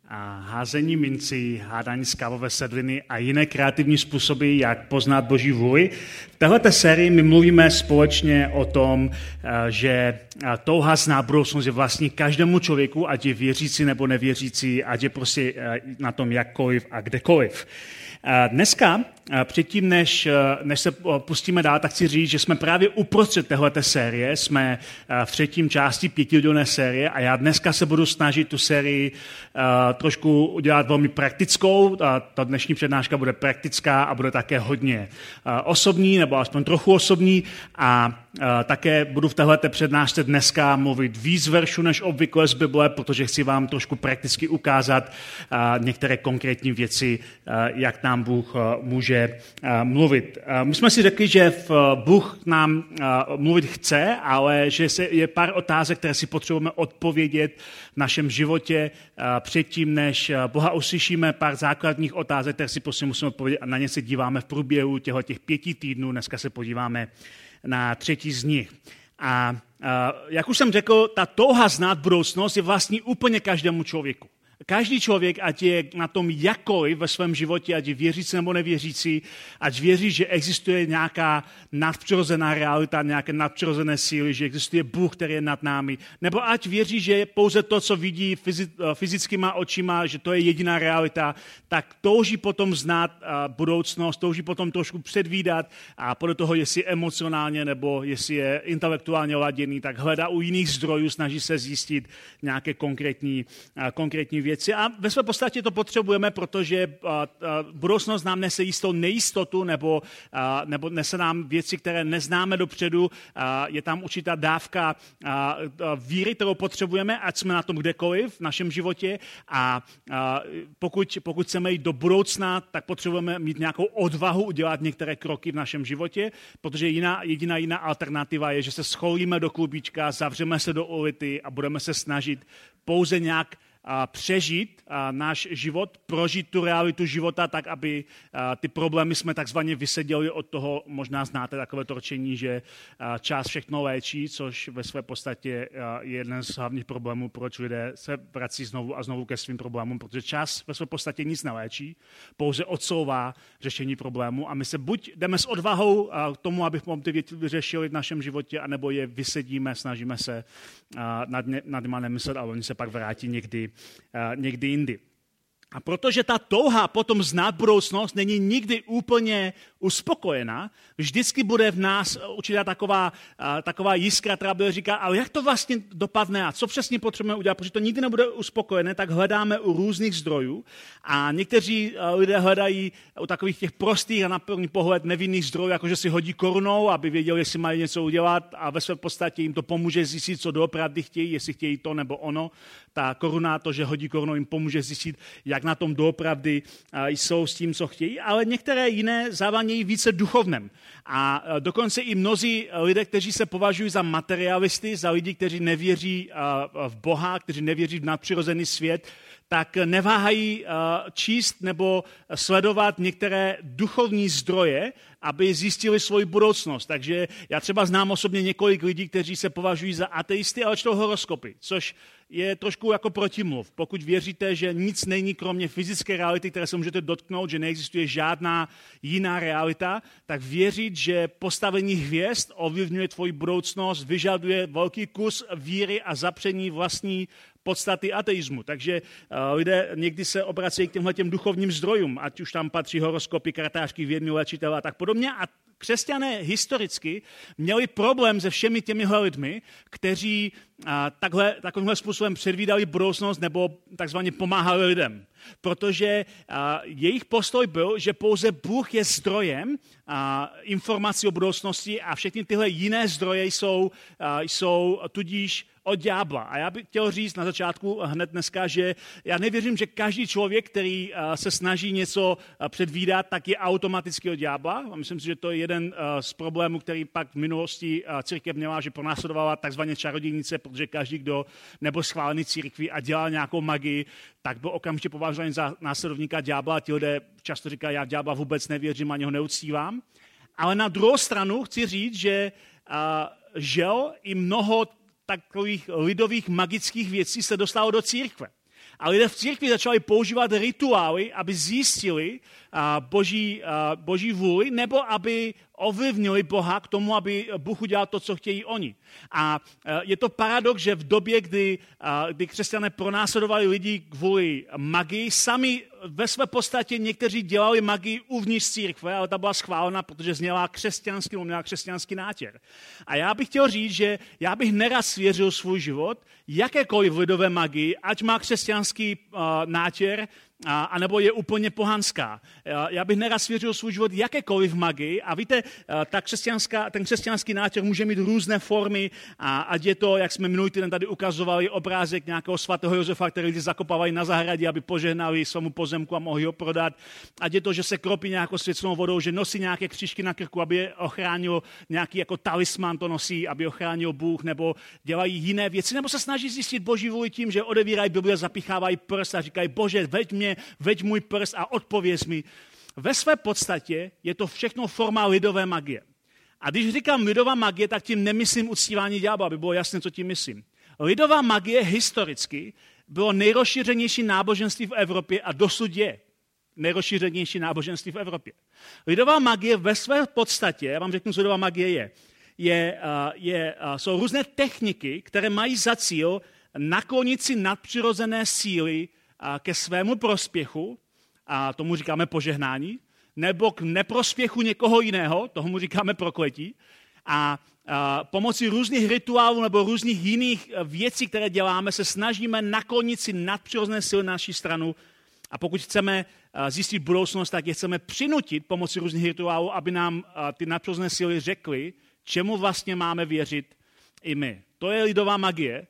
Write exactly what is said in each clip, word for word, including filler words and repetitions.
a házení mincí, hádání z kávové sedliny a jiné kreativní způsoby, jak poznat Boží vůli. V této sérii my mluvíme společně o tom, že touha znát budoucnost je vlastně každému člověku, ať je věřící nebo nevěřící, ať je prostě na tom jakkoliv a kdekoliv. Dneska, předtím, než, než se pustíme dál, tak chci říct, že jsme právě uprostřed téhleté série, jsme v třetím části pětidílné série a já dneska se budu snažit tu sérii trošku udělat velmi praktickou. Ta dnešní přednáška bude praktická a bude také hodně osobní, nebo aspoň trochu osobní a také budu v téhleté přednášce dneska mluvit víc veršů než obvykle z Bible, protože chci vám trošku prakticky ukázat některé konkrétní věci, jak nám Bůh může mluvit. My jsme si řekli, že Bůh nám mluvit chce, ale že je pár otázek, které si potřebujeme odpovědět v našem životě předtím, než Boha uslyšíme, pár základních otázek, které si prostě musíme odpovědět a na ně se díváme v průběhu těch pěti týdnů. Dneska se podíváme na třetí z nich. A jak už jsem řekl, ta touha znát budoucnost je vlastně úplně každému člověku. Každý člověk, ať je na tom jakkoliv ve svém životě, ať je věřící nebo nevěřící, ať věří, že existuje nějaká nadpřirozená realita, nějaké nadpřirozené síly, že existuje Bůh, který je nad námi, nebo ať věří, že pouze to, co vidí fyzickýma očima, že to je jediná realita, tak touží potom znát budoucnost, touží potom trošku předvídat a podle toho, jestli emocionálně nebo jestli je intelektuálně laděný, tak hledá u jiných zdrojů, snaží se zjistit nějaké konkrétní, konkrétní věci. A ve své podstatě to potřebujeme, protože budoucnost nám nese jistou nejistotu nebo, nebo nese nám věci, které neznáme dopředu. Je tam určitá dávka víry, kterou potřebujeme, ať jsme na tom kdekoliv v našem životě. A pokud, pokud chceme jít do budoucna, tak potřebujeme mít nějakou odvahu udělat některé kroky v našem životě, protože jiná, jediná jiná alternativa je, že se scholíme do klubíčka, zavřeme se do ulity a budeme se snažit pouze nějak a přežít a náš život, prožít tu realitu života tak, aby a, ty problémy jsme takzvaně vyseděli od toho, možná znáte takové to rčení, že a, čas všechno léčí, což ve své podstatě a, je jeden z hlavních problémů, proč lidé se vrací znovu a znovu ke svým problémům, protože čas ve své podstatě nic neléčí, pouze odsouvá řešení problému a my se buď jdeme s odvahou a, k tomu, abychom ty věci vyřešili v našem životě, anebo je vysedíme, snažíme se a, nad, ně, nad nima nemyslet a oni se pak vrátí někdy Uh, někdy jindy. A protože ta touha potom znát budoucnost není nikdy úplně uspokojená, vždycky bude v nás určitá taková, uh, taková jiskra, která bude říkat, ale jak to vlastně dopadne a co přesně potřebujeme udělat, protože to nikdy nebude uspokojené, tak hledáme u různých zdrojů a někteří uh, lidé hledají u takových těch prostých a na první pohled nevinných zdrojů, jakože si hodí korunou, aby věděli, jestli mají něco udělat a ve své podstatě jim to pomůže zjistit, co doopravdy chtějí, jestli chtějí to nebo ono. Ta koruna, to, že hodí korunou, jim pomůže zjistit, jak na tom doopravdy jsou s tím, co chtějí, ale některé jiné závanějí více duchovnem. A dokonce i mnozí lidé, kteří se považují za materialisty, za lidi, kteří nevěří v Boha, kteří nevěří v nadpřirozený svět, tak neváhají číst nebo sledovat některé duchovní zdroje, aby zjistili svoji budoucnost. Takže já třeba znám osobně několik lidí, kteří se považují za ateisty, ale čtou horoskopy, což je trošku jako protimluv. Pokud věříte, že nic není kromě fyzické reality, které se můžete dotknout, že neexistuje žádná jiná realita, tak věřit, že postavení hvězd ovlivňuje tvoji budoucnost, vyžaduje velký kus víry a zapření vlastní podstaty ateismu. Takže uh, lidé někdy se obracejí k těmhletěm duchovním zdrojům, ať už tam patří horoskopy, kartářky, vědní léčitele a tak podobně. A křesťané historicky měli problém se všemi těmihle lidmi, kteří uh, takhle, takovýmhle způsobem předvídali budoucnost nebo takzvaně pomáhali lidem. Protože uh, jejich postoj byl, že pouze Bůh je zdrojem uh, informací o budoucnosti a všechny tyhle jiné zdroje jsou, uh, jsou tudíž od ďábla. A já bych chtěl říct na začátku hned dneska, že já nevěřím, že každý člověk, který se snaží něco předvídat, tak je automaticky od ďábla. A myslím si, že to je jeden z problémů, který pak v minulosti církev měla, že pronásledovala takzvaně čarodějnice, protože každý, kdo nebyl schválený církví a dělal nějakou magii, tak byl okamžitě považovaný za následovníka ďábla. Ti lidé často říkají, já v ďábla vůbec nevěřím, ani ho neuctívám. Ale na druhou stranu chci říct, že žel i mnoho takových lidových magických věcí se dostalo do církve. A lidé v církvi začali používat rituály, aby zjistili uh, boží, uh, boží vůli, nebo aby ovlivnili Boha k tomu, aby Bůh udělal to, co chtějí oni. A uh, je to paradox, že v době, kdy, uh, kdy křesťané pronásledovali lidi kvůli magii, sami ve své podstatě někteří dělali magii uvnitř církve, ale ta byla schválena, protože zněla křesťanský, měla křesťanský nátěr. A já bych chtěl říct, že já bych nerad svěřil svůj život jakékoliv lidové magii, ať má křesťanský uh, nátěr, a, anebo je úplně pohanská. Já bych nerad svěřil svůj život jakékoliv magii a víte, ta křesťanská, ten křesťanský nátěr může mít různé formy a ať je to, jak jsme minulý týden tady ukazovali, obrázek nějakého svatého Josefa, který lidi zakopávali na zahradě, aby požehnali svému pozemku a mohli ho prodat. Ať je to, že se kropí nějakou svěcnou vodou, že nosí nějaké křížky na krku, aby je ochránil nějaký jako talisman to nosí, aby ochránil Bůh, nebo dělají jiné věci, nebo se snaží zjistit Boží vůli tím, že odevírají Bibli, zapichávají prst a říkají: Bože, veď mě, veď můj prst a odpověz mi. Ve své podstatě je to všechno forma lidové magie. A když říkám lidová magie, tak tím nemyslím uctívání ďábla, aby bylo jasné, co tím myslím. Lidová magie historicky bylo nejrozšířenější náboženství v Evropě a dosud je nejrozšířenější náboženství v Evropě. Lidová magie ve své podstatě, já vám řeknu, co lidová magie je, je, je, jsou různé techniky, které mají za cíl naklonit si nadpřirozené síly ke svému prospěchu, a tomu říkáme požehnání, nebo k neprospěchu někoho jiného, tomu říkáme prokletí, a, a pomocí různých rituálů nebo různých jiných věcí, které děláme, se snažíme naklonit si nadpřirozené síly na naší stranu. A pokud chceme zjistit budoucnost, tak je chceme přinutit pomocí různých rituálů, aby nám ty nadpřirozené síly řekly, čemu vlastně máme věřit i my. To je lidová magie.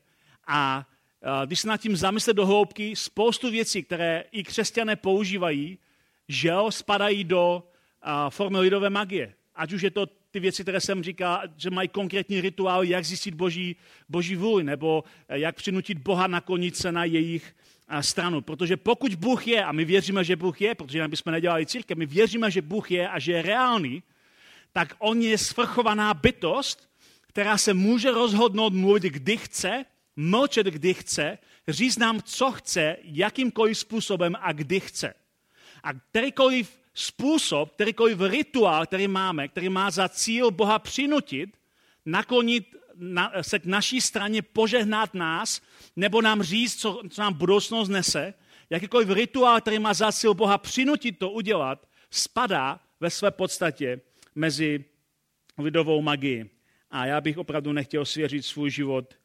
A když se nad tím zamyslet do hloubky, spoustu věcí, které i křesťané používají, žel spadají do formy lidové magie. Ať už je to ty věci, které jsem říkal, že mají konkrétní rituál, jak zjistit boží, boží vůli, nebo jak přinutit Boha naklonit se na jejich stranu. Protože pokud Bůh je, a my věříme, že Bůh je, protože jinak bychom nedělali církev, my věříme, že Bůh je a že je reálný, tak on je svrchovaná bytost, která se může rozhodnout mluvit, kdy chce, mlčet, kdy chce, říct nám, co chce, jakýmkoliv způsobem a kdy chce. A kterýkoliv způsob, kterýkoliv rituál, který máme, který má za cíl Boha přinutit, naklonit na, se k naší straně, požehnat nás, nebo nám říct, co, co nám budoucnost nese, jakýkoliv rituál, který má za cíl Boha přinutit to udělat, spadá ve své podstatě mezi lidovou magii. A já bych opravdu nechtěl svěřit svůj život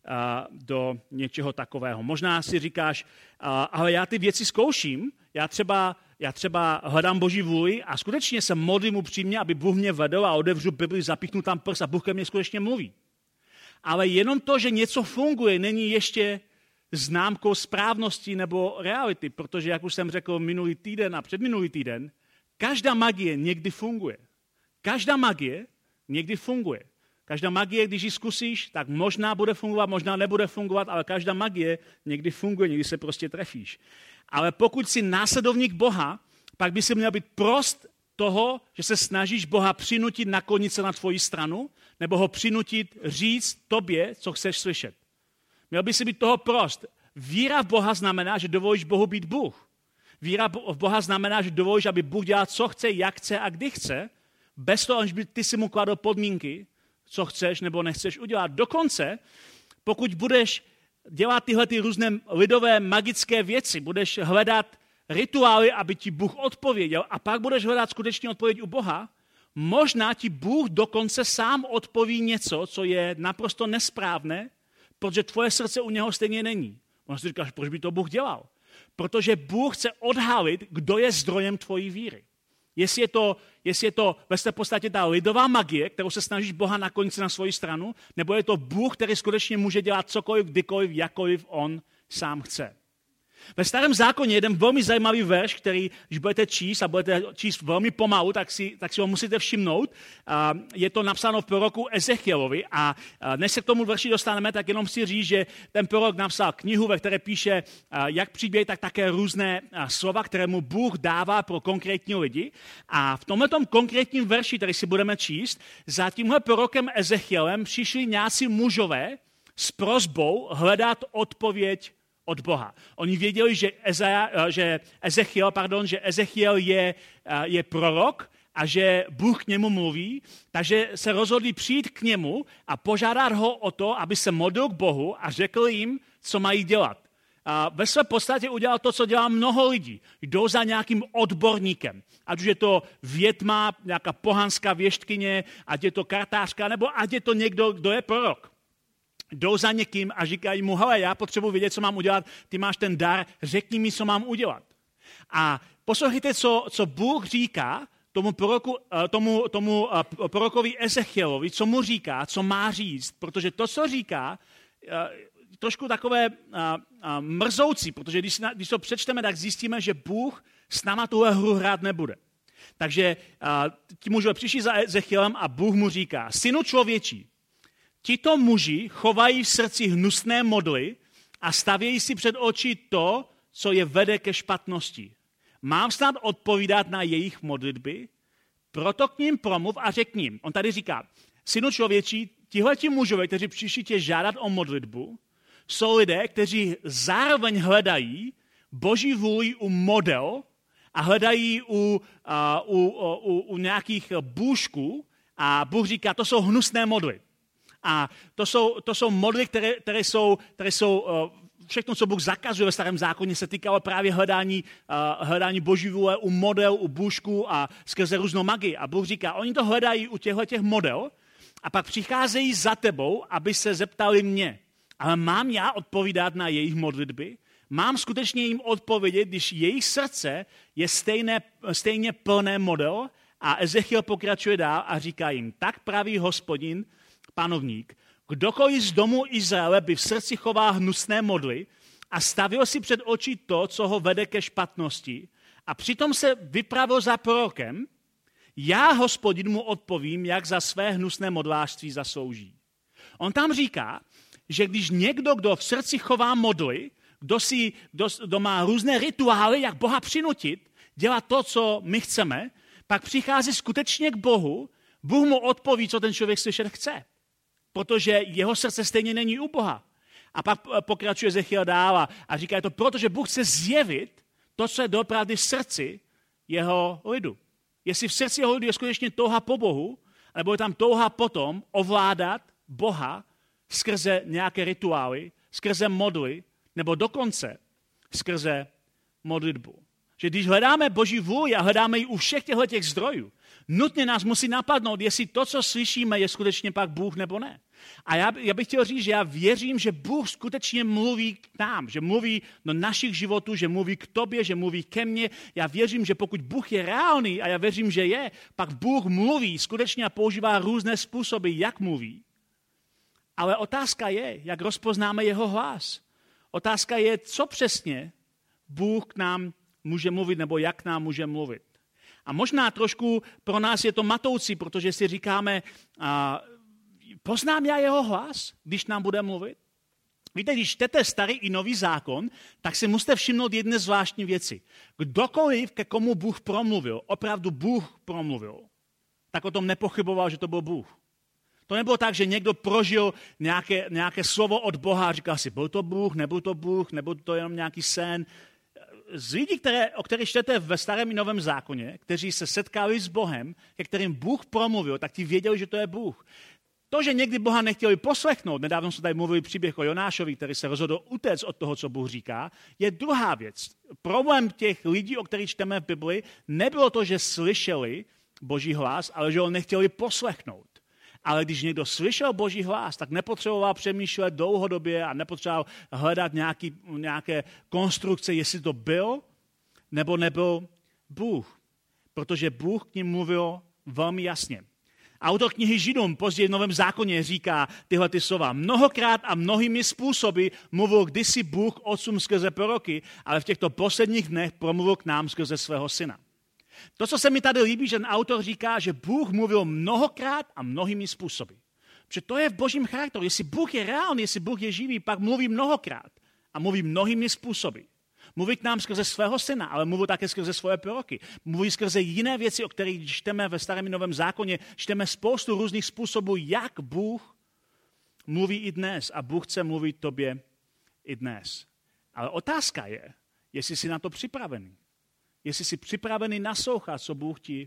do něčeho takového. Možná si říkáš, ale já ty věci zkouším, já třeba, já třeba hledám Boží vůli a skutečně se modlím upřímně, aby Bůh mě vedl a otevřu Bibli, zapíchnu tam prst a Bůh ke mně skutečně mluví. Ale jenom to, že něco funguje, není ještě známkou správnosti nebo reality, protože, jak už jsem řekl minulý týden a předminulý týden, každá magie někdy funguje. Každá magie někdy funguje. Každá magie, když ji zkusíš, tak možná bude fungovat, možná nebude fungovat, ale každá magie někdy funguje, někdy se prostě trefíš. Ale pokud jsi následovník Boha, pak by si měl být prost toho, že se snažíš Boha přinutit naklonit se na tvoji stranu, nebo ho přinutit říct tobě, co chceš slyšet. Měl by si být toho prost. Víra v Boha znamená, že dovolíš Bohu být Bůh. Víra v Boha znamená, že dovolíš, aby Bůh dělal, co chce, jak chce a kdy chce, bez toho, aniž by ty si mu kladl podmínky, co chceš nebo nechceš udělat. Dokonce, pokud budeš dělat tyhle ty různé lidové magické věci, budeš hledat rituály, aby ti Bůh odpověděl a pak budeš hledat skutečně odpověď u Boha, možná ti Bůh dokonce sám odpoví něco, co je naprosto nesprávné, protože tvoje srdce u něho stejně není. Možná si říkáš, proč by to Bůh dělal? Protože Bůh chce odhalit, kdo je zdrojem tvojí víry. Jestli je to, jestli je to ve své podstatě ta lidová magie, kterou se snažíš Boha naklonit na svoji stranu, nebo je to Bůh, který skutečně může dělat cokoliv, kdykoliv, jakkoliv on sám chce. Ve Starém zákoně je jeden velmi zajímavý verš, který, když budete číst a budete číst velmi pomalu, tak si, tak si ho musíte všimnout. Je to napsáno v proroku Ezechielovi a než se k tomu verši dostaneme, tak jenom si říct, že ten prorok napsal knihu, ve které píše jak příběhy, tak také různé slova, které mu Bůh dává pro konkrétní lidi. A v tomhletom konkrétním verši, který si budeme číst, za tímhle prorokem Ezechielem přišli nějací mužové s prosbou hledat odpověď od Boha. Oni věděli, že, Ezaja, že Ezechiel, pardon, že Ezechiel je, je prorok a že Bůh k němu mluví, takže se rozhodli přijít k němu a požádat ho o to, aby se modlil k Bohu a řekl jim, co mají dělat. A ve své podstatě udělal to, co dělá mnoho lidí. Jdou za nějakým odborníkem. Ať už je to větma, nějaká pohanská věštkyně, ať je to kartářka, nebo ať je to někdo, kdo je prorok. Jdou za někým a říkají mu, hele, já potřebuji vědět, co mám udělat, ty máš ten dar, řekni mi, co mám udělat. A poslouchejte, co, co Bůh říká tomu, proroku, tomu, tomu prorokovi Ezechielovi, co mu říká, co má říct, protože to, co říká, trošku takové a, a, mrzoucí, protože když, když to přečteme, tak zjistíme, že Bůh s náma tuhle hru hrát nebude. Takže a, ti muži přišli za Ezechielem a Bůh mu říká, synu člověčí, tito muži chovají v srdci hnusné modly a stavějí si před oči to, co je vede ke špatnosti. Mám snad odpovídat na jejich modlitby? Proto k ním promluv a řekni jim. On tady říká, synu člověčí, tihleti mužové, kteří přišli tě žádat o modlitbu, jsou lidé, kteří zároveň hledají Boží vůli u model a hledají u, uh, u, u, u nějakých bůžků a Bůh říká, to jsou hnusné modly. A to jsou, to jsou modly, které, které jsou, které jsou uh, všechno, co Bůh zakazuje ve Starém zákoně, se týkalo právě hledání, uh, hledání Boží vůle u model, u bůžků a skrze různou magii. A Bůh říká, oni to hledají u těchto model a pak přicházejí za tebou, aby se zeptali mě. Ale mám já odpovídat na jejich modlitby? Mám skutečně jim odpovědět, když jejich srdce je stejné, stejně plné model? A Ezechiel pokračuje dál a říká jim, tak praví Hospodin, panovník, kdokoliv z domu Izraele by v srdci choval hnusné modly a stavil si před oči to, co ho vede ke špatnosti a přitom se vypravil za prorokem, já, Hospodin, mu odpovím, jak za své hnusné modlářství zaslouží. On tam říká, že když někdo, kdo v srdci chová modly, kdo, si, kdo, kdo má různé rituály, jak Boha přinutit, dělat to, co my chceme, pak přichází skutečně k Bohu, Bůh mu odpoví, co ten člověk slyšet chce. Protože jeho srdce stejně není u Boha. A pak pokračuje Ezechiel dál a říká je to, protože Bůh chce zjevit to, co je doopravdy v srdci jeho lidu. Jestli v srdci jeho lidu je skutečně touha po Bohu, nebo je tam touha potom ovládat Boha skrze nějaké rituály, skrze modly, nebo dokonce skrze modlitbu. Že když hledáme Boží vůli a hledáme ji u všech těchto těch zdrojů, nutně nás musí napadnout, jestli to, co slyšíme, je skutečně pak Bůh nebo ne. A já, já bych chtěl říct, že já věřím, že Bůh skutečně mluví k nám, že mluví do našich životů, že mluví k tobě, že mluví ke mně. Já věřím, že pokud Bůh je reálný, a já věřím, že je, pak Bůh mluví skutečně a používá různé způsoby, jak mluví. Ale otázka je, jak rozpoznáme jeho hlas. Otázka je, co přesně Bůh k nám může mluvit, nebo jak k nám může mluvit. A možná trošku pro nás je to matoucí, protože si říkáme, a, poznám já jeho hlas, když nám bude mluvit? Víte, když čtete starý i nový zákon, tak si musíte všimnout jedné zvláštní věci. Kdokoliv, ke komu Bůh promluvil, opravdu Bůh promluvil, tak o tom nepochyboval, že to byl Bůh. To nebylo tak, že někdo prožil nějaké, nějaké slovo od Boha a říkal si, byl to Bůh, nebyl to Bůh, nebyl to jenom nějaký sen. Z lidí, které, o kterých čtete ve Starém i Novém zákoně, kteří se setkali s Bohem, ke kterým Bůh promluvil, tak ti věděli, že to je Bůh. To, že někdy Boha nechtěli poslechnout, nedávno jsme tady mluvili příběh o Jonášovi, který se rozhodl utéct od toho, co Bůh říká, je druhá věc. Problém těch lidí, o kterých čteme v Bibli, nebylo to, že slyšeli Boží hlas, ale že ho nechtěli poslechnout. Ale když někdo slyšel Boží hlas, tak nepotřeboval přemýšlet dlouhodobě a nepotřeboval hledat nějaký, nějaké konstrukce, jestli to byl nebo nebyl Bůh. Protože Bůh k ním mluvil velmi jasně. Autor knihy Židům později v Novém zákoně říká tyhle ty slova. Mnohokrát a mnohými způsoby mluvil kdysi Bůh otcům skrze proroky, ale v těchto posledních dnech promluvil k nám skrze svého syna. To, co se mi tady líbí, že ten autor říká, že Bůh mluvil mnohokrát a mnohými způsoby. Protože to je v Božím charakteru. Jestli Bůh je reálný, jestli Bůh je živý, pak mluví mnohokrát a mluví mnohými způsoby. Mluví k nám skrze svého syna, ale mluví také skrze svoje proroky. Mluví skrze jiné věci, o kterých čteme ve Starém i Novém zákoně. Čteme spoustu různých způsobů, jak Bůh mluví i dnes. A Bůh chce mluvit tobě i dnes. Ale otázka je, jestli jsi na to připravený. Jestli jsi připravený naslouchat, co Bůh ti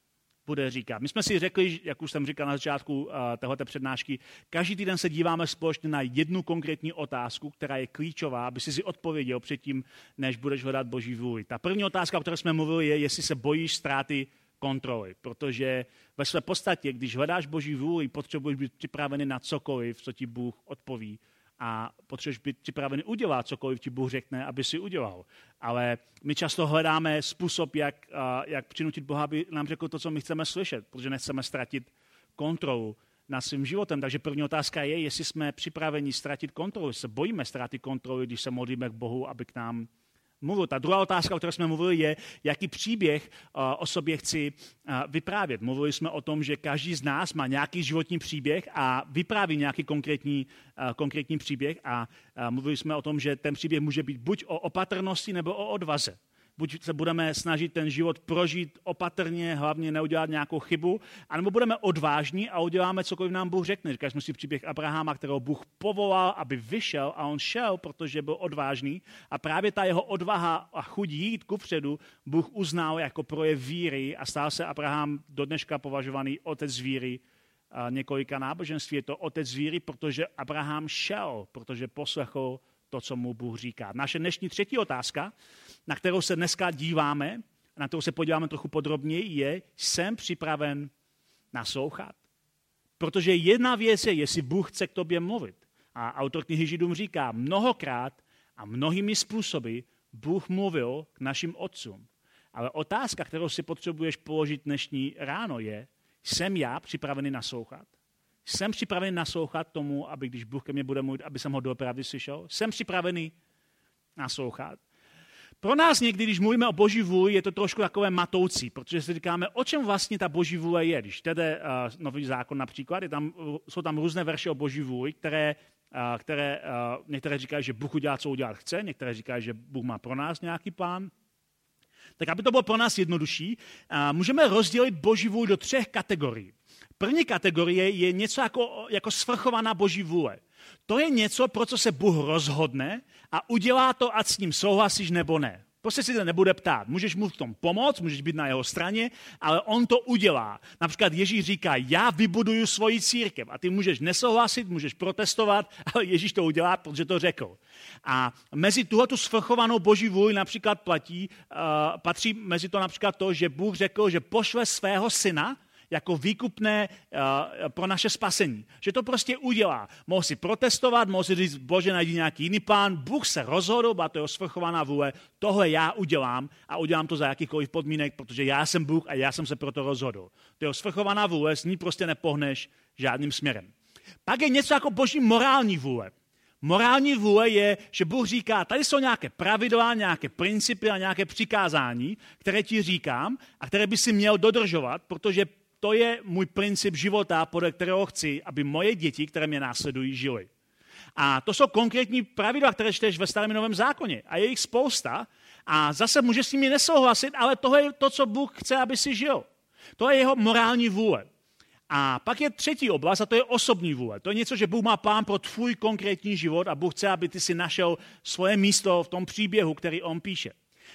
bude říkat. My jsme si řekli, jak už jsem říkal na začátku uh, téhleté přednášky, každý týden se díváme společně na jednu konkrétní otázku, která je klíčová, aby si si odpověděl předtím, než budeš hledat Boží vůli. Ta první otázka, o které jsme mluvili, je, jestli se bojíš ztráty kontroly, protože ve své podstatě, když hledáš Boží vůli, potřebuješ být připravený na cokoliv, co ti Bůh odpoví. A potřebuješ být připravený udělat cokoliv ti Bůh řekne, aby si udělal. Ale my často hledáme způsob, jak, jak přinutit Boha, aby nám řekl to, co my chceme slyšet, protože nechceme ztratit kontrolu nad svým životem. Takže první otázka je, jestli jsme připraveni ztratit kontrolu, jestli se bojíme ztratit kontrolu, když se modlíme k Bohu, aby k nám mluvil. Ta druhá otázka, o které jsme mluvili, je, jaký příběh uh, o sobě chci uh, vyprávět. Mluvili jsme o tom, že každý z nás má nějaký životní příběh a vypráví nějaký konkrétní, uh, konkrétní příběh a uh, mluvili jsme o tom, že ten příběh může být buď o opatrnosti nebo o odvaze. Buď se budeme snažit ten život prožít opatrně, hlavně neudělat nějakou chybu, anebo budeme odvážní a uděláme cokoliv nám Bůh řekne. Říkali jsme si příběh Abrahama, kterého Bůh povolal, aby vyšel a on šel, protože byl odvážný. A právě ta jeho odvaha a chuť jít kupředu Bůh uznal jako projev víry a stal se Abraham do dneška považovaný otec víry několika náboženství. Je to otec víry, protože Abraham šel, protože poslechl to, co mu Bůh říká. Naše dnešní třetí otázka, na kterou se dneska díváme, na kterou se podíváme trochu podrobněji, je, jsem připraven naslouchat. Protože jedna věc je, jestli Bůh chce k tobě mluvit. A autor knihy Židům říká, mnohokrát a mnohými způsoby Bůh mluvil k našim otcům. Ale otázka, kterou si potřebuješ položit dnešní ráno je, jsem já připravený naslouchat? Jsem připravený naslouchat tomu, aby když Bůh ke mně bude mluvit, aby jsem ho doopravdy slyšel? Jsem připravený naslouchat? Pro nás někdy, když mluvíme o Boží vůli, je to trošku takové matoucí, protože si říkáme, o čem vlastně ta Boží vůle je. Když čtete uh, Nový zákon například, je tam, jsou tam různé verše o Boží vůli, které, uh, které uh, některé říkají, že Bůh udělá, co udělat chce, některé říkají, že Bůh má pro nás nějaký plán. Tak aby to bylo pro nás jednodušší, uh, můžeme rozdělit Boží vůli do třech kategorií. První kategorie je něco jako, jako svrchovaná Boží vůle. To je něco, pro co se Bůh rozhodne a udělá to, ať s ním souhlasíš nebo ne. Prostě si to nebude ptát. Můžeš mu v tom pomoct, můžeš být na jeho straně, ale on to udělá. Například Ježíš říká, já vybuduju svoji církev a ty můžeš nesouhlasit, můžeš protestovat, ale Ježíš to udělá, protože to řekl. A mezi tuhletu svrchovanou Boží vůli například platí, uh, patří mezi to například to, že Bůh řekl, že pošle svého syna jako výkupné uh, pro naše spasení. Že to prostě udělá. Mohl si protestovat, mohl si říct, Bože, najdi nějaký jiný plán. Bůh se rozhodl, byla to jeho svrchovaná vůle, tohle já udělám a udělám to za jakýchkoliv podmínek, protože já jsem Bůh a já jsem se proto rozhodl. To jeho svrchovaná vůle, s ní prostě nepohneš žádným směrem. Pak je něco jako Boží morální vůle. Morální vůle je, že Bůh říká, tady jsou nějaké pravidla, nějaké principy a nějaké přikázání, které ti říkám a které by si měl dodržovat, protože to je můj princip života, podle kterého chci, aby moje děti, které mě následují, žily. A to jsou konkrétní pravidla, které čteš ve Starém i Novém zákoně. A je jich spousta. A zase můžeš s nimi nesouhlasit, ale tohle je to, co Bůh chce, aby si žil. To je jeho morální vůle. A pak je třetí oblast, a to je osobní vůle. To je něco, že Bůh má plán pro tvůj konkrétní život a Bůh chce, aby ty si našel svoje místo v tom příběhu, který on píše.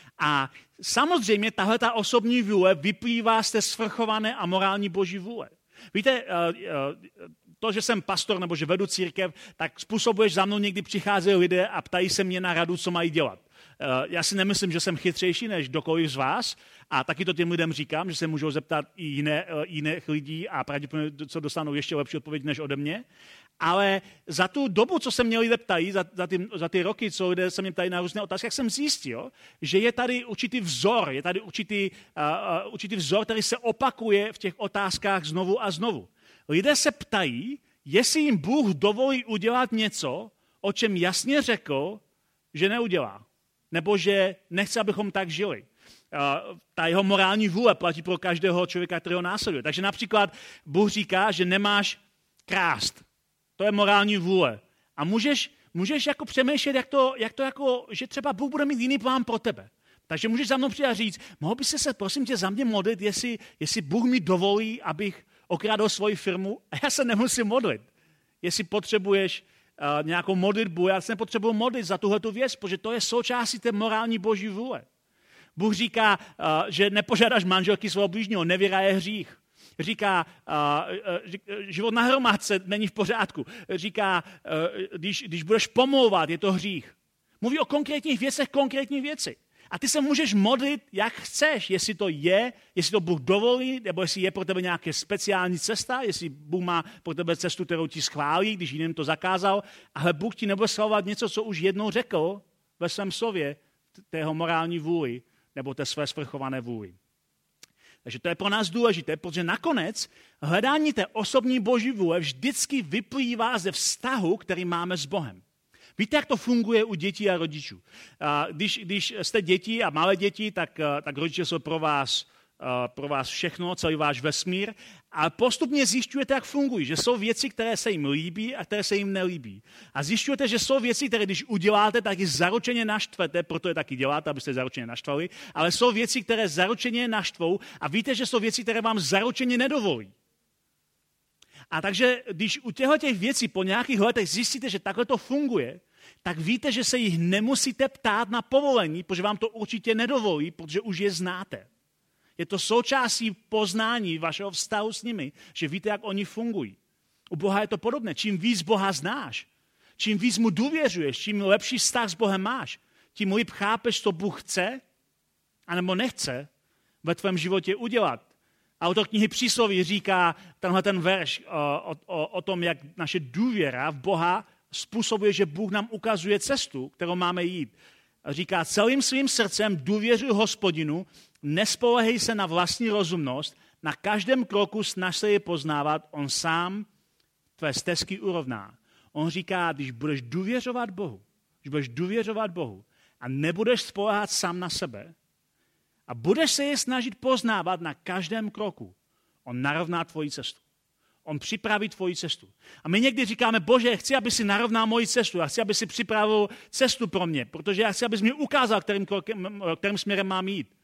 A samozřejmě tahle ta osobní vůle vyplývá z té svrchované a morální Boží vůle. Víte, to, že jsem pastor nebo že vedu církev, tak způsobuje, že za mnou někdy přicházejí lidé a ptají se mě na radu, co mají dělat. Já si nemyslím, že jsem chytřejší než kdokoliv z vás a taky to těm lidem říkám, že se můžou zeptat i jiné, jiných lidí a pravděpodobně co dostanou ještě lepší odpověď než ode mě. Ale za tu dobu, co se mě lidé ptají, za, za, ty, za ty roky, co lidé se mě ptají na různé otázky, jak jsem zjistil, že je tady určitý vzor, je tady určitý, uh, uh, určitý vzor, který se opakuje v těch otázkách znovu a znovu. Lidé se ptají, jestli jim Bůh dovolí udělat něco, o čem jasně řekl, že neudělá. Nebo že nechce, abychom tak žili. Uh, ta jeho morální vůle platí pro každého člověka, který ho následuje. Takže například Bůh říká, že nemáš krást. To je morální vůle. A můžeš, můžeš jako přemýšlet, jak to, jak to jako, že třeba Bůh bude mít jiný plán pro tebe. Takže můžeš za mnou přijít a říct, mohl by se, prosím tě, za mě modlit, jestli, jestli Bůh mi dovolí, abych okrádal svoji firmu. A já se nemusím modlit. Jestli potřebuješ uh, nějakou modlitbu, já se nepotřebuji modlit za tuhletu věc, protože to je součástí té morální boží vůle. Bůh říká, uh, že nepožádáš manželky svého blížního, nevěra je hřích. Říká, uh, uh, život na hromádce není v pořádku. Říká, uh, když, když budeš pomlouvat, je to hřích. Mluví o konkrétních věcech, konkrétní věci. A ty se můžeš modlit, jak chceš, jestli to je, jestli to Bůh dovolí, nebo jestli je pro tebe nějaká speciální cesta, jestli Bůh má pro tebe cestu, kterou ti schválí, když jiným to zakázal, ale Bůh ti nebude schvalovat něco, co už jednou řekl ve svém slově, té jeho morální vůli, nebo té své svrchované vůli. Takže to je pro nás důležité, protože nakonec hledání té osobní boží vůle vždycky vyplývá ze vztahu, který máme s Bohem. Víte, jak to funguje u dětí a rodičů? Když, když jste děti a malé děti, tak, tak rodiče jsou pro vás, pro vás všechno, celý váš vesmír. A postupně zjišťujete, jak fungují. Že jsou věci, které se jim líbí a které se jim nelíbí. A zjišťujete, že jsou věci, které když uděláte, tak je zaručeně naštvete, proto je taky děláte, abyste zaručeně naštvali. Ale jsou věci, které zaručeně naštvou a víte, že jsou věci, které vám zaručeně nedovolí. A takže, když u těchto těch věcí po nějakých letech zjistíte, že takhle to funguje, tak víte, že se jich nemusíte ptát na povolení, protože vám to určitě nedovolí, protože už je znáte. Je to součástí poznání vašeho vztahu s nimi, že víte, jak oni fungují. U Boha je to podobné. Čím víc Boha znáš, čím víc mu důvěřuješ, čím lepší vztah s Bohem máš, tím líp chápeš, co Bůh chce, anebo nechce ve tvém životě udělat. Autor knihy Přísloví říká tenhle ten verš o, o, o tom, jak naše důvěra v Boha způsobuje, že Bůh nám ukazuje cestu, kterou máme jít. Říká, celým svým srdcem důvěřuj Hospodinu, nespolehej se na vlastní rozumnost, na každém kroku snaž se je poznávat, on sám tvé stezky urovná. On říká, když budeš důvěřovat Bohu, když budeš důvěřovat Bohu a nebudeš spoléhat sám na sebe a budeš se je snažit poznávat na každém kroku, on narovná tvoji cestu. On připraví tvoji cestu. A my někdy říkáme, Bože, chci, aby si narovnal moji cestu. Já chci, aby si připravil cestu pro mě, protože já chci, abys mi ukázal, kterým, krokem, kterým směrem mám jít.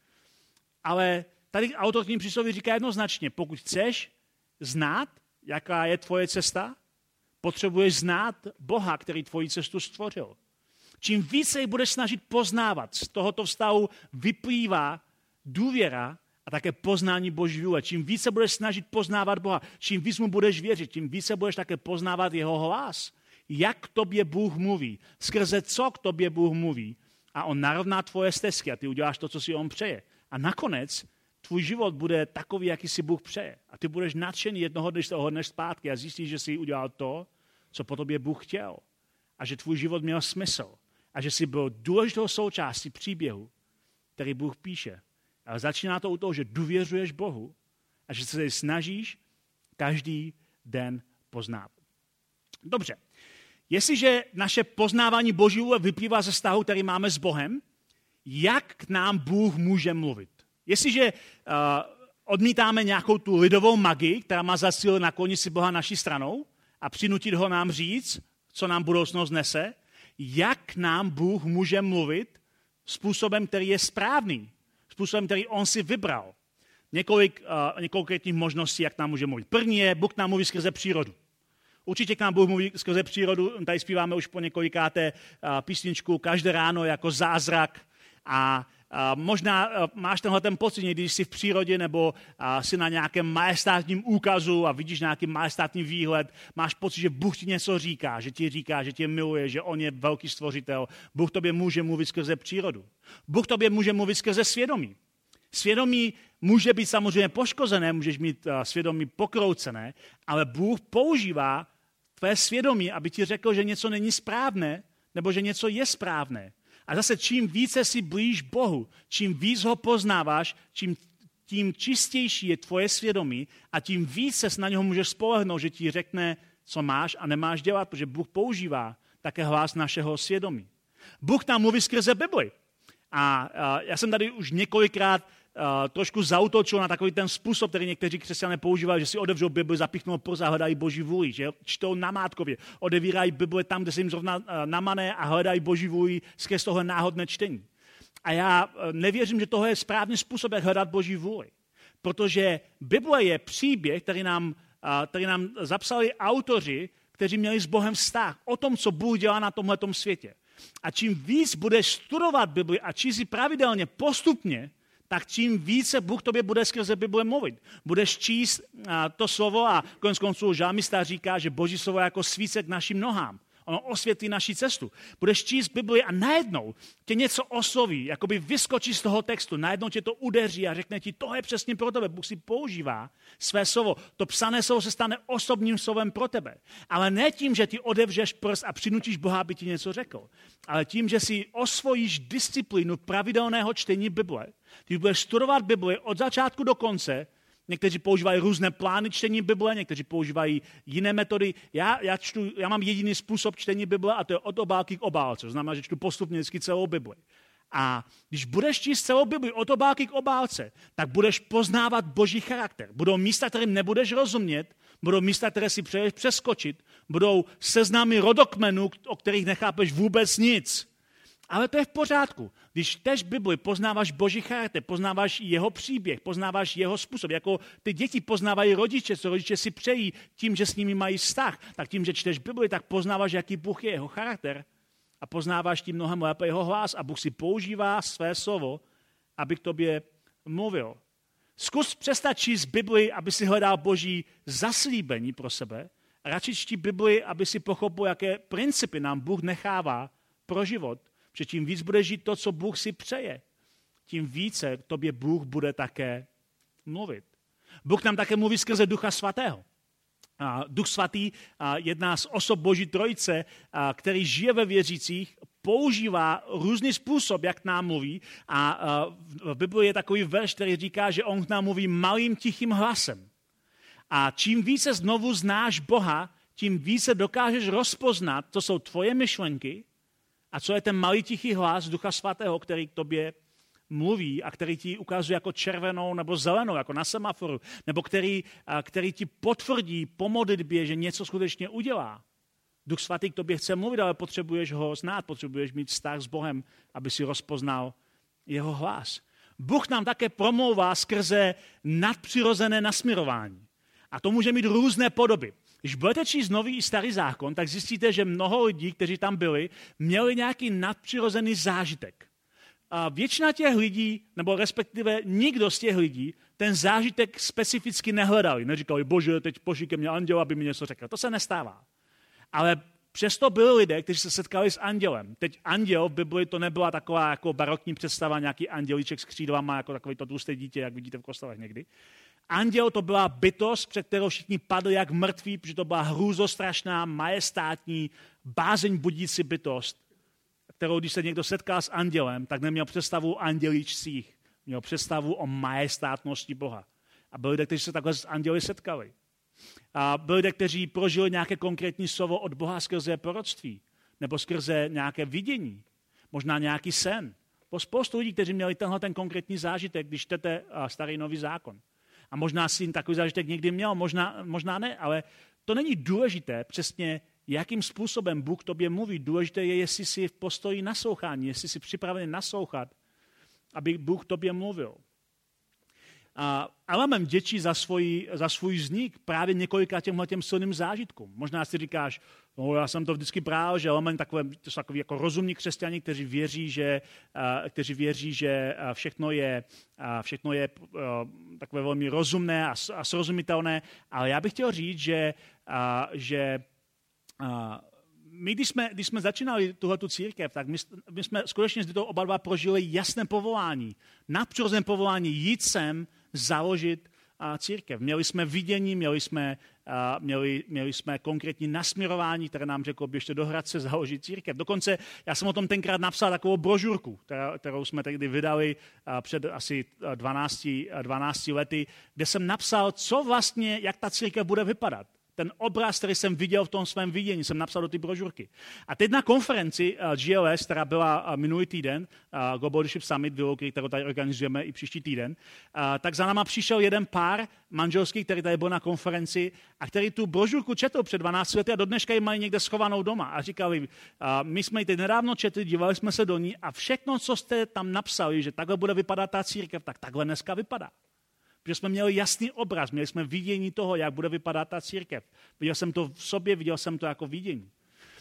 Ale tady autor knihy Přísloví říká jednoznačně, pokud chceš znát, jaká je tvoje cesta, potřebuješ znát Boha, který tvoji cestu stvořil. Čím více budeš snažit poznávat, z tohoto vztahu vyplývá důvěra a také poznání Boží vůle. Čím více budeš snažit poznávat Boha, čím víc mu budeš věřit, tím více budeš také poznávat jeho hlas. Jak k tobě Bůh mluví, skrze co k tobě Bůh mluví. A on narovná tvoje stezky a ty uděláš to, co si on přeje. A nakonec tvůj život bude takový, jaký si Bůh přeje. A ty budeš nadšený jednoho, když se ohodneš zpátky a zjistíš, že jsi udělal to, co po tobě Bůh chtěl. A že tvůj život měl smysl. A že jsi byl důležitou součástí příběhu, který Bůh píše. Ale začíná to u toho, že důvěřuješ Bohu a že se snažíš každý den poznávat. Dobře. Jestliže naše poznávání Boží vůle vyplývá ze vztahu, který máme s Bohem, jak k nám Bůh může mluvit? Jestliže uh, odmítáme nějakou tu lidovou magii, která má za cíl naklonit si Boha naší stranou a přinutit ho nám říct, co nám budoucnost nese, jak k nám Bůh může mluvit způsobem, který je správný, způsobem, který on si vybral. Několik, uh, několik možností, jak nám může mluvit. První je, Bůh nám mluví skrze přírodu. Určitě k nám Bůh mluví skrze přírodu, tady zpíváme už po několikáté uh, písničku každé ráno jako zázrak a uh, možná uh, máš tenhle ten pocit, když jsi v přírodě nebo uh, jsi na nějakém majestátním úkazu a vidíš nějaký majestátní výhled, máš pocit, že Bůh ti něco říká, že ti říká, že tě miluje, že on je velký stvořitel. Bůh tobě může mluvit skrze přírodu. Bůh tobě může mluvit skrze svědomí. Svědomí může být samozřejmě poškozené, můžeš mít uh, svědomí pokroucené, ale Bůh používá tvé svědomí, aby ti řekl, že něco není správné, nebo že něco je správné. A zase čím více si blíž Bohu, čím víc ho poznáváš, čím, tím čistější je tvoje svědomí a tím více se na něho můžeš spolehnout, že ti řekne, co máš a nemáš dělat, protože Bůh používá také hlas našeho svědomí. Bůh nám mluví skrze Bibli. A, a já jsem tady už několikrát a, trošku zaútočil na takový ten způsob, který někteří křesťané používají, že si otevřou Bibli, zapíchnou prsa a hledají Boží vůli, že čtou namátkově, odevírají Bibli tam, kde se jim zrovna namané a hledají Boží vůli skrz tohle náhodné čtení. A já nevěřím, že tohle je správný způsob, jak hledat Boží vůli. Protože Bible je příběh, který nám, který nám zapsali autoři, kteří měli s Bohem vztah, o tom, co Bůh dělá na tomhletom světě. A čím víc budeš studovat Bibli a číst ji pravidelně, postupně, tak čím více Bůh tobě bude skrze Bible mluvit. Budeš číst to slovo a konec konců žalmista říká, že Boží slovo je jako svícek našim nohám. Ono osvětlí naši cestu. Budeš číst Bibli a najednou tě něco osloví, jakoby vyskočí z toho textu, najednou tě to udeří a řekne ti, to je přesně pro tebe. Bůh si používá své slovo. To psané slovo se stane osobním slovem pro tebe. Ale ne tím, že ti odevřeš prst a přinutíš Boha, aby ti něco řekl. Ale tím, že si osvojíš disciplínu pravidelného čtení Bible. Ty budeš studovat Bibli od začátku do konce. Někteří používají různé plány čtení Bible, někteří používají jiné metody. Já, já, čtu, já mám jediný způsob čtení Bible a to je od obálky k obálce. To znamená, že čtu postupně vždycky celou Bibli. A když budeš číst celou Bibli od obálky k obálce, tak budeš poznávat Boží charakter. Budou místa, kterým nebudeš rozumět, budou místa, které si přeješ přeskočit, budou seznamy rodokmenů, o kterých nechápeš vůbec nic. Ale to je v pořádku. Když čteš Bibli, poznáváš Boží charakter, poznáváš jeho příběh, poznáváš jeho způsob. Jako ty děti poznávají rodiče, co rodiče si přejí tím, že s nimi mají vztah. Tak tím, že čteš Bibli, tak poznáváš, jaký Bůh je, jeho charakter a poznáváš tím mnohem lépe jeho hlas a Bůh si používá své slovo, aby k tobě mluvil. Zkus přestat číst Bibli, aby si hledal Boží zaslíbení pro sebe. A radši čti Bibli, aby si pochopil, jaké principy nám Bůh nechává pro život. Že tím víc bude žít to, co Bůh si přeje, tím více tobě Bůh bude také mluvit. Bůh nám také mluví skrze Ducha Svatého. Duch Svatý, jedna z osob Boží trojice, který žije ve věřících, používá různý způsob, jak nám mluví. A v Bibli je takový verš, který říká, že on k nám mluví malým tichým hlasem. A čím více znovu znáš Boha, tím více dokážeš rozpoznat, co jsou tvoje myšlenky, a co je ten malý tichý hlas Ducha Svatého, který k tobě mluví a který ti ukazuje jako červenou nebo zelenou, jako na semaforu, nebo který, který ti potvrdí po modlitbě, že něco skutečně udělá. Duch Svatý k tobě chce mluvit, ale potřebuješ ho znát, potřebuješ mít vztah s Bohem, aby si rozpoznal jeho hlas. Bůh nám také promlouvá skrze nadpřirozené nasměrování. A to může mít různé podoby. Když budete číst Nový i Starý zákon, tak zjistíte, že mnoho lidí, kteří tam byli, měli nějaký nadpřirozený zážitek. A většina těch lidí, nebo respektive nikdo z těch lidí, ten zážitek specificky nehledali. Neříkali, bože, teď pošli ke mně anděl, aby mi něco řekl. To se nestává. Ale přesto byli lidé, kteří se setkali s andělem. Teď anděl v Bibli to nebyla taková jako barokní představa, nějaký andělíček s křídlama, jako takový to tlusté dítě, jak vidíte v kostelech někdy. Anděl to byla bytost, před kterou všichni padli jak mrtví, protože to byla hrůzostrašná, majestátní, bázeň budící bytost, kterou, když se někdo setkal s andělem, tak neměl představu o andělíčcích, měl představu o majestátnosti Boha. A byli lidé, kteří se takhle s anděli setkali. A byli lidé, kteří prožili nějaké konkrétní slovo od Boha skrze proroctví, nebo skrze nějaké vidění, možná nějaký sen. Po spoustu lidí, kteří měli tenhle ten konkrétní zážitek, když čtete Starý Nový zákon. A možná si takový zážitek někdy měl, možná, možná ne, ale to není důležité přesně, jakým způsobem Bůh tobě mluví. Důležité je, jestli jsi v postoji naslouchání, jestli jsi připravený naslouchat, aby Bůh tobě mluvil. A Element děčí za, svůj, za svůj vznik právě několika těmhletěm silným zážitkům. Možná si říkáš, no já jsem to vždycky bral, že Element takové, to jsou takový jako rozumní křesťani, kteří věří, že, uh, kteří věří, že všechno je, uh, všechno je uh, takové velmi rozumné a, a srozumitelné, ale já bych chtěl říct, že, uh, že uh, my, když jsme, když jsme začínali tuhletu církev, tak my, my jsme skutečně s oba dva prožili jasné povolání, nadpřirozené povolání jít sem, založit a, církev. Měli jsme vidění, měli jsme, a, měli, měli jsme konkrétní nasměrování, které nám řeklo, běžte do Hradce založit církev. Dokonce já jsem o tom tenkrát napsal takovou brožurku, která, kterou jsme tehdy vydali a, před asi dvanácti, dvanácti lety, kde jsem napsal, co vlastně, jak ta církev bude vypadat. Ten obraz, který jsem viděl v tom svém vidění, jsem napsal do ty brožurky. A teď na konferenci uh, G L S, která byla uh, minulý týden, uh, Global Leadership Summit, kterou tady organizujeme i příští týden, uh, tak za náma přišel jeden pár manželský, který tady byl na konferenci a který tu brožurku četl před dvanácti lety a do dneška ji mají někde schovanou doma. A říkali, uh, my jsme ji teď nedávno četli, dívali jsme se do ní a všechno, co jste tam napsali, že takhle bude vypadat ta církev, tak takhle dneska vypadá. Protože jsme měli jasný obraz, měli jsme vidění toho, jak bude vypadat ta církev. Viděl jsem to v sobě, viděl jsem to jako vidění.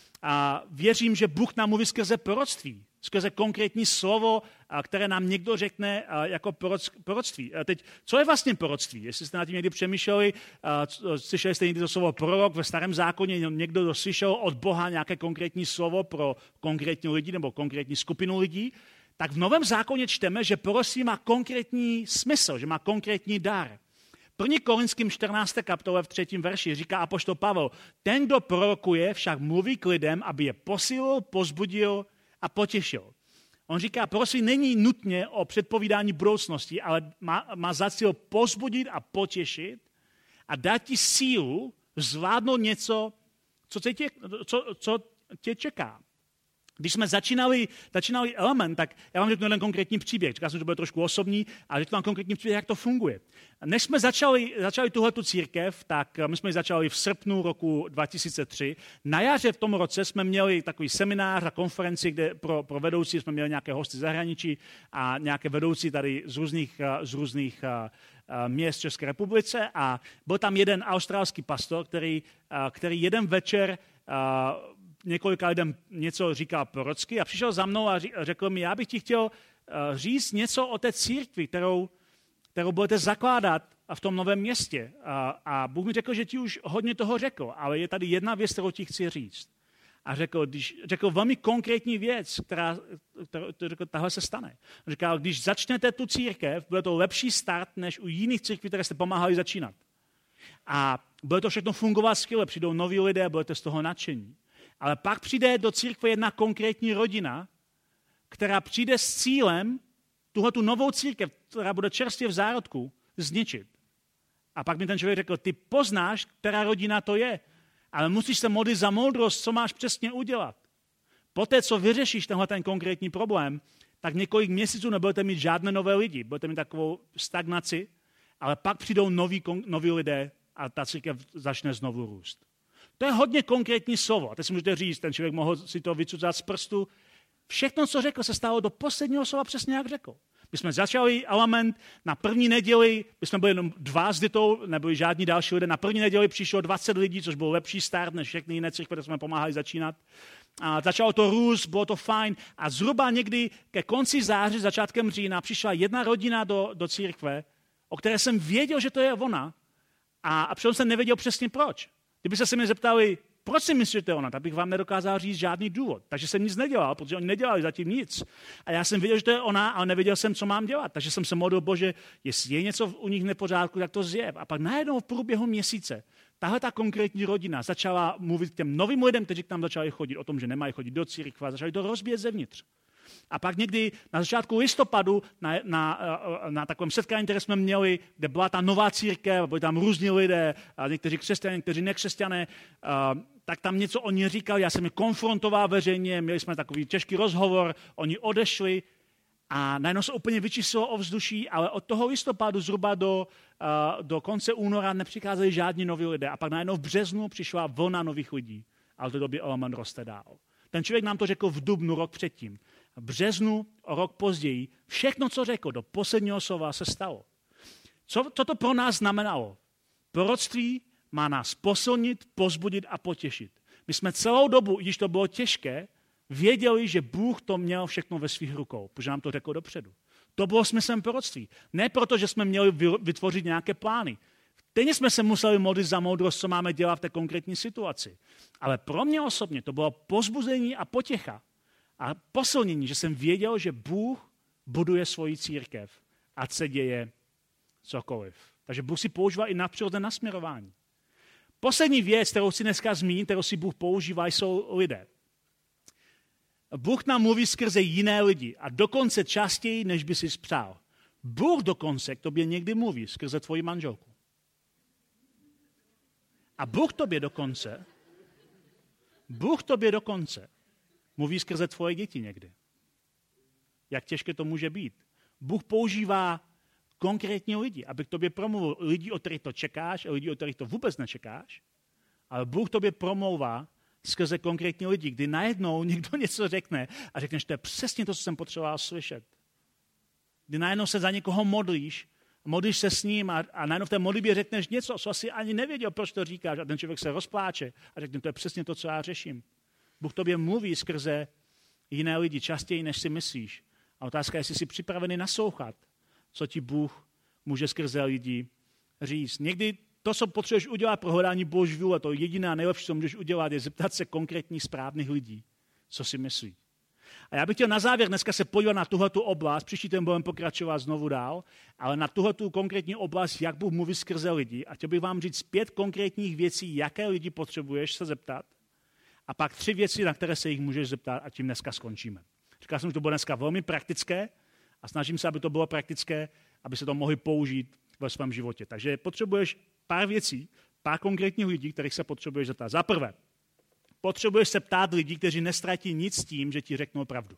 A věřím, že Bůh nám mluví skrze proroctví, skrze konkrétní slovo, které nám někdo řekne jako proroctví. A teď, co je vlastně proroctví? Jestli jste na tím někdy přemýšleli, slyšeli jste někdy to slovo prorok ve Starém zákoně, někdo slyšel od Boha nějaké konkrétní slovo pro konkrétní lidi nebo konkrétní skupinu lidí, tak v Novém zákoně čteme, že proroctví má konkrétní smysl, že má konkrétní dar. První Korinským čtrnácté kapitole v třetím verši říká apoštol Pavel, ten, kdo prorokuje, však mluví k lidem, aby je posílil, pozbudil a potěšil. On říká, proroctví není nutně o předpovídání budoucnosti, ale má, má za cíl pozbudit a potěšit a dát ti sílu zvládnout něco, co tě, co, co tě čeká. Když jsme začínali, začínali Element, tak já vám řeknu jeden konkrétní příběh. Říkal jsem, že to bude trošku osobní, ale řeknu vám konkrétní příběh, jak to funguje. Než jsme začali, začali tuhletu církev, tak my jsme ji začali v srpnu roku dva tisíce tři. Na jaře v tom roce jsme měli takový seminář a konferenci, kde pro, pro vedoucí jsme měli nějaké hosty zahraničí a nějaké vedoucí tady z různých, z různých měst České republice. A byl tam jeden australský pastor, který, který jeden večer několika lidem něco říkal prorocky a přišel za mnou a řekl mi, já bych ti chtěl říct něco o té církvi, kterou, kterou budete zakládat v tom novém městě. A, a Bůh mi řekl, že ti už hodně toho řekl, ale je tady jedna věc, kterou ti chci říct. A řekl, když, řekl velmi konkrétní věc, která, která řekl, tahle se stane. Říkal, když začnete tu církev, bude to lepší start, než u jiných církví, které jste pomáhali začínat. A bude to všechno fungovat skvěle, přijdou noví lidé a budete z toho nadšení. Ale pak přijde do církve jedna konkrétní rodina, která přijde s cílem tuhletu novou církev, která bude čerstvě v zárodku, zničit. A pak mi ten člověk řekl, ty poznáš, která rodina to je, ale musíš se modlit za moudrost, co máš přesně udělat. Poté, co vyřešíš tenhle ten konkrétní problém, tak několik měsíců nebudete mít žádné nové lidi, budete mít takovou stagnaci, ale pak přijdou noví, noví lidé a ta církev začne znovu růst. To je hodně konkrétní slovo. A teď si můžete říct, ten člověk mohl si to vycucat z prstu. Všechno, co řekl, se stalo do posledního slova přesně jak řekl. My jsme začali Element na první neděli, my jsme byli jenom dva s Ditou, nebyli žádní další lidé. Na první neděli přišlo dvacet lidí, což byl lepší start než všechny jiné církve, které jsme pomáhali začínat. A začalo to růst, bylo to fajn. A zhruba někdy ke konci září, začátkem října, přišla jedna rodina do, do církve, o které jsem věděl, že to je ona. A, a přitom jsem nevěděl přesně proč. Kdybyste se mě zeptali, proč si myslíte, že to je ona, tak bych vám nedokázal říct žádný důvod. Takže jsem nic nedělal, protože oni nedělali zatím nic. A já jsem věděl, že to je ona, ale nevěděl jsem, co mám dělat. Takže jsem se modlil, Bože, jestli je něco u nich v nepořádku, tak to zjev. A pak najednou v průběhu měsíce tahle ta konkrétní rodina začala mluvit k těm novým lidem, kteří k nám začali chodit o tom, že nemají chodit do církve, a začali to rozbíjet zevnitř. A pak někdy na začátku listopadu na, na, na takovém setkání, které jsme měli, kde byla ta nová církev, byli tam různí lidé, někteří křesťané, někteří nekřesťané, tak tam něco oni říkali, já jsem je konfrontoval veřejně, měli jsme takový těžký rozhovor, oni odešli a najednou se úplně vyčíslilo ovzduší, ale od toho listopadu zhruba do, do konce února nepřicházeli žádní noví lidé. A pak najednou v březnu přišla vlna nových lidí, ale v té době Element roste dál. Ten člověk nám to řekl v dubnu, rok předtím. V březnu, o rok později, všechno, co řekl, do posledního slova se stalo. Co, co to pro nás znamenalo? Proroctví má nás posilnit, pozbudit a potěšit. My jsme celou dobu, i když to bylo těžké, věděli, že Bůh to měl všechno ve svých rukou, protože nám to řekl dopředu. To bylo smyslem proroctví. Ne proto, že jsme měli vytvořit nějaké plány. Stejně jsme se museli modlit za moudrost, co máme dělat v té konkrétní situaci. Ale pro mě osobně to bylo pozbuzení a potěcha. A posilnění, že jsem věděl, že Bůh buduje svoji církev, ať se děje cokoliv. Takže Bůh si používá i nadpřirozené nasměrování. Poslední věc, kterou si dneska zmíním, kterou si Bůh používá, jsou lidé. Bůh nám mluví skrze jiné lidi a dokonce častěji, než by si spřál. Bůh dokonce k tobě někdy mluví skrze tvoji manželku. A Bůh tobě dokonce, Bůh tobě dokonce mluví skrze tvoje děti někdy. Jak těžké to může být. Bůh používá konkrétní lidi, aby k tobě promluvil. Lidi, od kterých to čekáš, a lidi, od kterých to vůbec nečekáš, ale Bůh tobě promlouvá skrze konkrétní lidi, kdy najednou někdo něco řekne a řekneš, to je přesně to, co jsem potřeboval slyšet. Kdy najednou se za někoho modlíš, modlíš se s ním a, a najednou v té modlitbě řekneš něco, co asi ani nevěděl, proč to říkáš. A ten člověk se rozpláče a řekne, to je přesně to, co já řeším. Bůh tobě mluví skrze jiné lidi, častěji, než si myslíš. A otázka je, jestli jsi připravený naslouchat, co ti Bůh může skrze lidi říct. Někdy to, co potřebuješ udělat pro hledání Boží vůle, to jediné a nejlepší, co můžeš udělat, je zeptat se konkrétních správných lidí, co si myslí. A já bych chtěl na závěr dneska se podívat na tuhletu oblast, příští týden budeme pokračovat znovu dál, ale na tuhletu konkrétní oblast, jak Bůh mluví skrze lidi. A chtěl bych vám říct pět konkrétních věcí, jaké lidi potřebuješ se zeptat, a pak tři věci, na které se jich můžeš zeptat, a tím dneska skončíme. Říkal jsem, že to bylo dneska velmi praktické a snažím se, aby to bylo praktické, aby se to mohli použít ve svém životě. Takže potřebuješ pár věcí, pár konkrétních lidí, kterých se potřebuješ zeptat. Za prvé, potřebuješ se ptát lidí, kteří nestratí nic tím, že ti řeknou pravdu.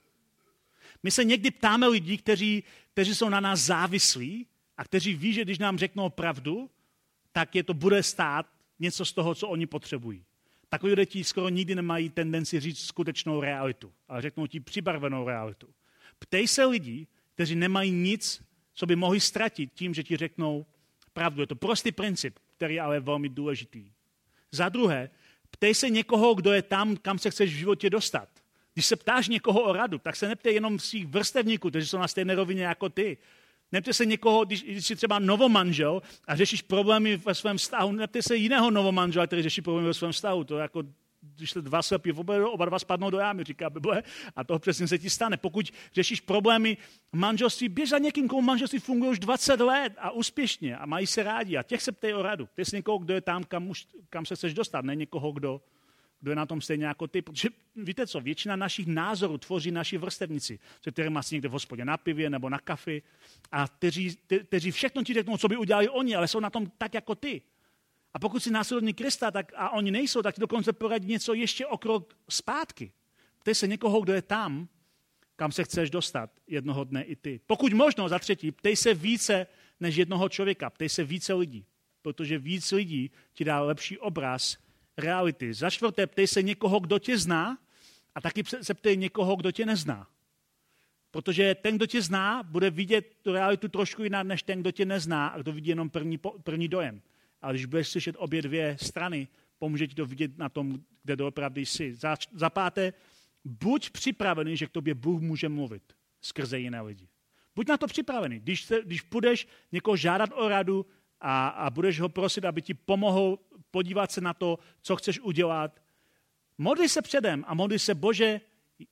My se někdy ptáme lidí, kteří, kteří jsou na nás závislí a kteří ví, že když nám řeknou pravdu, tak je to bude stát něco z toho, co oni potřebují. Takoví lidé ti skoro nikdy nemají tendenci říct skutečnou realitu, ale řeknou ti přibarvenou realitu. Ptej se lidí, kteří nemají nic, co by mohli ztratit tím, že ti řeknou pravdu. Je to prostý princip, který je ale velmi důležitý. Za druhé, ptej se někoho, kdo je tam, kam se chceš v životě dostat. Když se ptáš někoho o radu, tak se neptej jenom svých vrstevníků, kteří jsou na stejné rovině jako ty. Neptej se někoho, když, když jsi třeba novomanžel a řešíš problémy ve svém vztahu, neptej se jiného novomanžela, který řeší problémy ve svém vztahu. To je jako, když se dva slepí, oba dva spadnou do jámy, říká Bible, a to přesně se ti stane. Pokud řešíš problémy manželství, běž za někým, komu manželství funguje už dvacet let a úspěšně a mají se rádi a těch se ptej o radu. Ptej se někoho, kdo je tam, kam, už, kam se chceš dostat, ne někoho, kdo, kdo je na tom stejně jako ty. Protože víte co, většina našich názorů tvoří naši vrstevníci, se kterými asi někde v hospodě na pivě nebo na kafi a kteří, kteří všechno ti řeknou, co by udělali oni, ale jsou na tom tak jako ty. A pokud jsi následovník Krista tak, a oni nejsou, tak ti dokonce poradí něco ještě o krok zpátky. Ptej se někoho, kdo je tam, kam se chceš dostat jednoho dne i ty. Pokud možno, za třetí, ptej se více než jednoho člověka, ptej se více lidí, protože víc lidí ti dá lepší obraz reality. Za čtvrté, ptej se někoho, kdo tě zná, a taky se ptej někoho, kdo tě nezná. Protože ten, kdo tě zná, bude vidět tu realitu trošku jinak, než ten, kdo tě nezná a kdo vidí jenom první, první dojem. Ale když budeš slyšet obě dvě strany, pomůže ti to vidět na tom, kde doopravdy jsi. Za, za páté, buď připravený, že k tobě Bůh může mluvit skrze jiné lidi. Buď na to připravený. Když, se, když půjdeš někoho žádat o radu a, a budeš ho prosit, aby ti pomohl podívat se na to, co chceš udělat, modli se předem a modli se, Bože,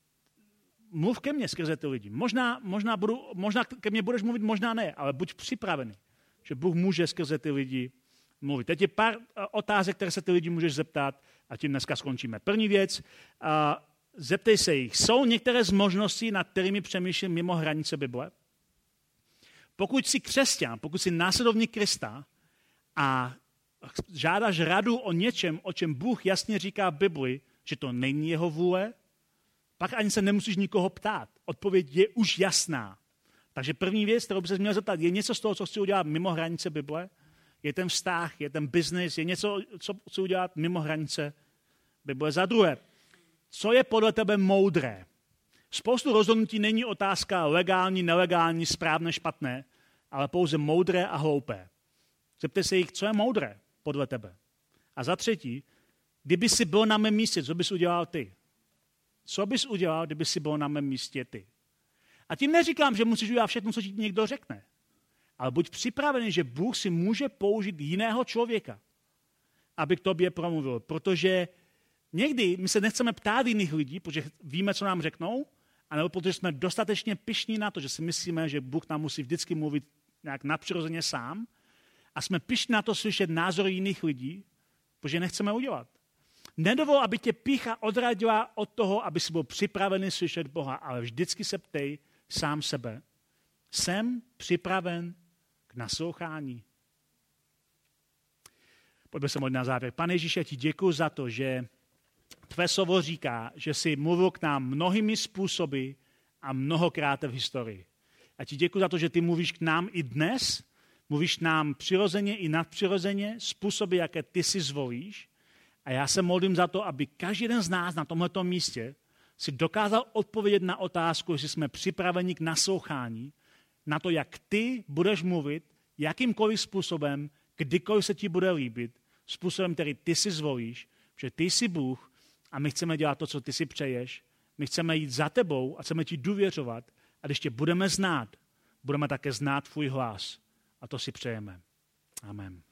mluv ke mně skrze ty lidi. Možná, možná, budu, možná ke mně budeš mluvit, možná ne, ale buď připravený, že Bůh může skrze ty lidi mluvit. Teď je pár otázek, které se ty lidi můžeš zeptat a tím dneska skončíme. První věc, zeptej se jich. Jsou některé z možností, nad kterými přemýšlím mimo hranice Bible? Pokud jsi křesťan, pokud jsi následovník Krista a žádáš radu o něčem, o čem Bůh jasně říká v Bibli, že to není jeho vůle, pak ani se nemusíš nikoho ptát. Odpověď je už jasná. Takže první věc, kterou by se měl zeptat, je něco z toho, co chci udělat mimo hranice Bible? Je ten vztah, je ten biznis, je něco, co chci udělat mimo hranice Bible. Za druhé, co je podle tebe moudré? Spoustu rozhodnutí není otázka legální, nelegální, správné, špatné, ale pouze moudré a hloupé. Zeptej se jich, co je moudré podle tebe. A za třetí, kdyby jsi byl na mém místě, co bys udělal ty? Co bys udělal, kdyby jsi byl na mém místě ty? A tím neříkám, že musíš udělat všechno, co ti někdo řekne. Ale buď připravený, že Bůh si může použít jiného člověka, aby k tobě promluvil. Protože někdy my se nechceme ptát jiných lidí, protože víme, co nám řeknou, anebo protože jsme dostatečně pyšní na to, že si myslíme, že Bůh nám musí vždycky mluvit nějak nadpřirozeně sám a jsme pyšní na to slyšet názory jiných lidí, protože nechceme udělat. Nedovol, aby tě pýcha odradila od toho, aby si byl připravený slyšet Boha, ale vždycky se ptej sám sebe. Jsem připraven k naslouchání? Pojďme se modlit na závěr. Pane Ježíši, já ti děkuji za to, že tvé slovo říká, že jsi mluvil k nám mnohými způsoby a mnohokrát v historii. A ti děkuji za to, že ty mluvíš k nám i dnes, mluvíš k nám přirozeně i nadpřirozeně, způsoby, jaké ty si zvolíš. A já se modlím za to, aby každý jeden z nás na tomhleto místě si dokázal odpovědět na otázku, jestli jsme připraveni k naslouchání, na to, jak ty budeš mluvit, jakýmkoliv způsobem, kdykoliv se ti bude líbit, způsobem, který ty si zvolíš, že ty jsi Bůh a my chceme dělat to, co ty si přeješ, my chceme jít za tebou a chceme ti důvěřovat a když tě budeme znát, budeme také znát tvůj hlas a to si přejeme. Amen.